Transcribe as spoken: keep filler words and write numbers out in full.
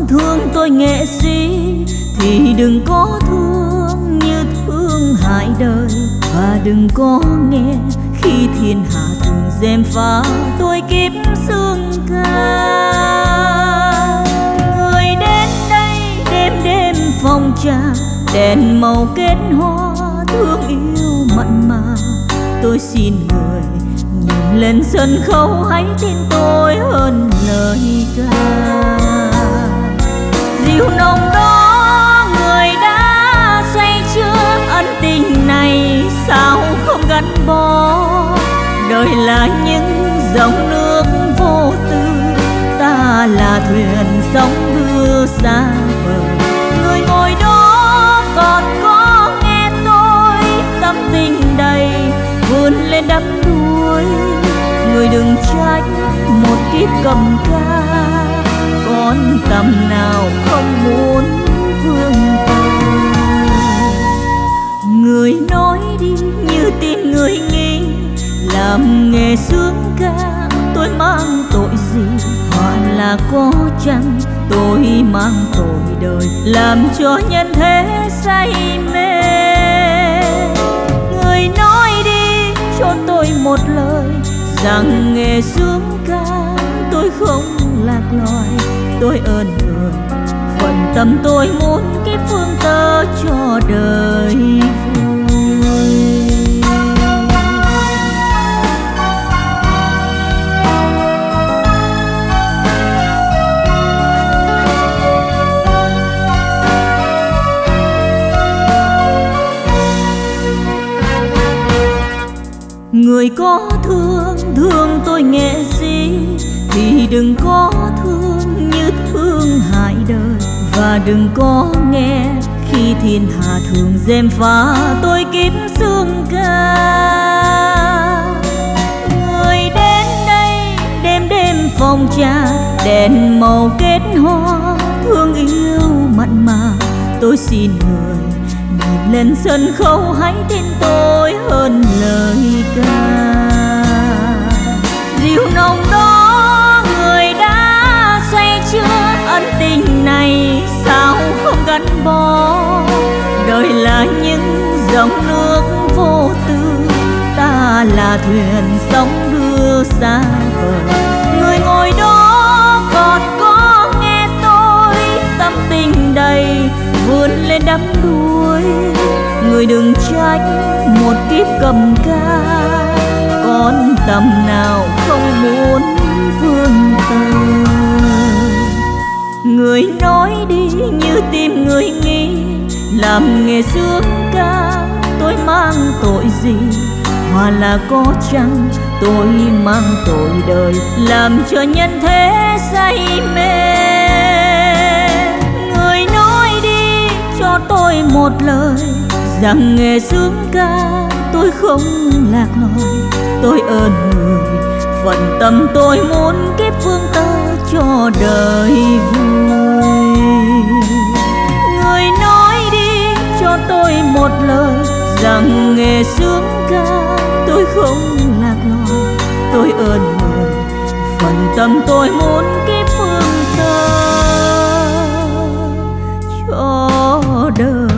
thương tôi nghệ sĩ thì đừng có thương như thương hại đời, và đừng có nghe khi thiên hạ thường gièm pha tôi kiếp xương ca. Người đến đây đêm đêm phòng trà, đèn màu kết hoa thương yêu mặn mà. Tôi xin người nhìn lên sân khấu, hãy tin tôi hơn lời ca. Dịu nồng đó người đã say chưa, ân tình này sao không gắn bó. Đời là những dòng nước vô tư, ta là thuyền sóng đưa xa bờ. Người ngồi đó còn có nghe tôi, tâm tình đầy vươn lên đắm đuối. Người đừng trách một kiếp cầm ca, con tầm nào không muốn vương tơ. Người nói đi như tim người nghĩ, làm nghề sướng ca tôi mang tội gì. Họa là có chăng tôi mang tội đời, làm cho nhân thế say mê. Người nói đi cho tôi một lời, rằng nghề sướng ca tôi không lạc loài. Tôi ơn người, phần tâm tôi muốn kiếp phương tơ cho đời vui. Người có thương, thương tôi nghệ sĩ thì đừng có thương như thương hại đời, và đừng có nghe khi thiên hạ thường gièm pha tôi kiếp xương ca. Người đến đây đêm đêm phòng trà, đèn màu kết hoa thương yêu mặn mà. Tôi xin người nhìn lên sân khấu, hãy tin tôi hơn lời ca. Dịu nồng đó người đã say chưa, ân tình này sao không gắn bó. Đời là những dòng nước vô tư, ta là thuyền sóng đưa xa bờ. Người ngồi đó còn có nghe tôi, tâm tình đầy vươn lên đắm đuối. Người đừng trách một kiếp cầm ca, con tầm nào không muốn vương tơ. Người nói đi như tim người nghĩ, làm nghề sướng ca tôi mang tội gì. Hoặc là có chăng tôi mang tội đời, làm cho nhân thế say mê. Người nói đi cho tôi một lời, rằng nghề sướng ca tôi không lạc loài. Tôi ơn người, phận tâm tôi muốn kiếp phương tơ cho đời vui. Người nói đi cho tôi một lời, rằng nghề sướng ca tôi không lạc loài. Tôi ơn người, phận tâm tôi muốn kiếp phương tơ cho đời.